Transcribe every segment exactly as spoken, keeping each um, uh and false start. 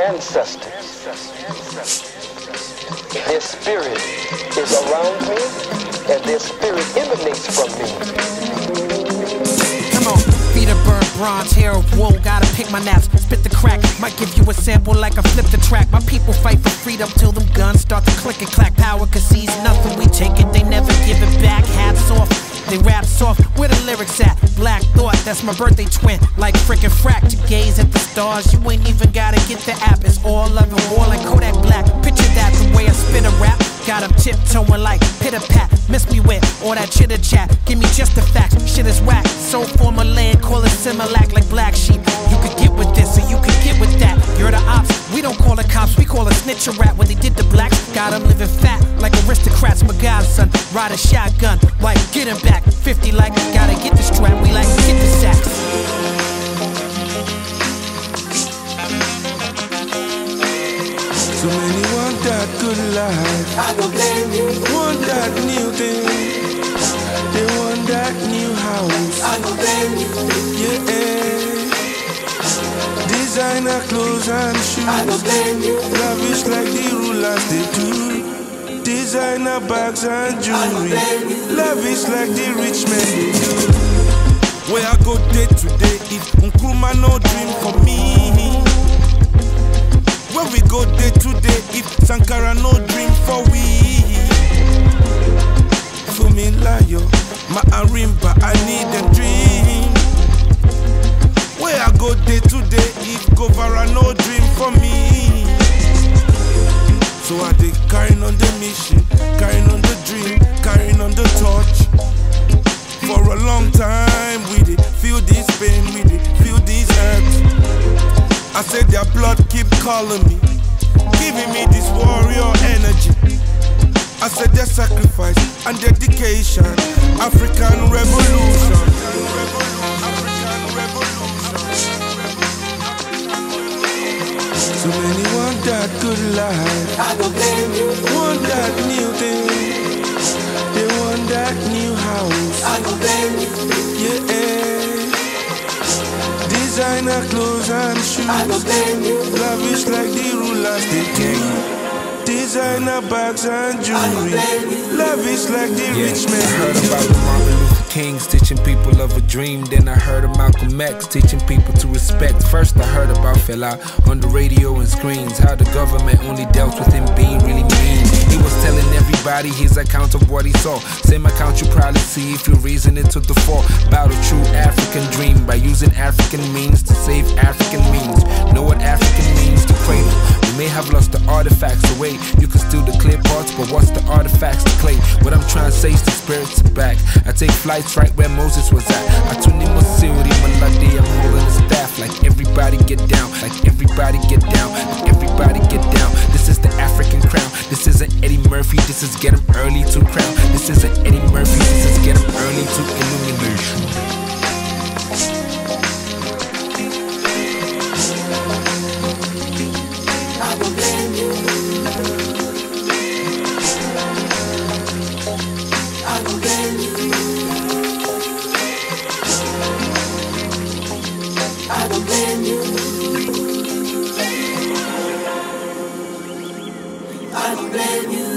ancestors. Their spirit is around me, and their spirit emanates from me. Come on, feet are burnt, bronze, hair of wool, gotta pick my naps, spit the crack, might give you a sample like I flip the track. My people fight for freedom till them guns start to click and clack. Power concedes nothing, we take it, they never give it back. Hats off, they rap soft, where the lyrics at? Black Thought, that's my birthday twin, like frickin' frack. To gaze at the stars, you ain't even gotta get the app. It's all love and war like Kodak Black. Picture that, the way I spit a rap, got him tiptoeing like pitter-pat. Miss me with all that chitter-chat, give me just the facts, shit is whack. So for my land, call it Similac like black sheep. You could get with this or you could get with that. You're the ops, we don't call the cops, we call a snitch a rat. When they did the blacks, got them living fat like aristocrats. My godson, ride a shotgun, like get him back. Fifty like, gotta get the strap, we like get the sacks. So many want that good life, I don't blame you. want that new thing, they want that new house, I don't blame you. yeah. Designer clothes and shoes, I don't blame you. lavish like the rulers they do. Designer bags and jewelry, lavish like the rich men they do. Where I go day to day, if Nkrumah no dream for me. Where we go day to day, if Sankara no dream for we. Fumi Layo, my Arimba, I need a dream. Where I go day to day, if Govara no dream for me. So I dey carrying on the mission, carrying on the dream, carrying on the torch. For a long time, we did feel this pain, we did feel this hurt. I said their blood keep calling me, giving me this warrior energy. I said their sacrifice and dedication, African revolution. African revolution. So many want that good life, I don't blame you. want that new thing, they want that new house, I don't blame you. yeah. Designer clothes and shoes, I don't blame you. lavish like the rulers they do. Designer bags and jewelry, lavish like the Yeah, rich I men heard they about do. Martin Luther King teaching people of a dream. Then I heard of Malcolm X teaching people to respect. First I heard about Fela on the radio and screens, how the government only dealt with him being really mean. He was telling everybody his account of what he saw. Same account you probably see if you reason it to the fore. About a true African dream by using African means to save African means. Know what African means to cradle. We may have lost the artifacts away. You can steal the clay parts, but what's the artifacts to clay? What I'm trying to say is the spirits are back. I take flights right where Moses was at. I tune in Masiri, Maladi, I'm holding the staff. Like everybody get down, like everybody get down, like everybody get down. This is the African crown. This isn't Eddie Murphy, this is get him early to crown. This isn't Eddie Murphy, this is get him early to illumination. I don't blame you. I don't blame you. I don't blame you. I don't blame you.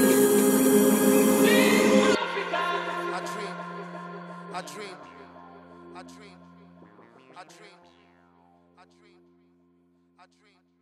I dream, I dream, I dream, I dream, I dream, I dream.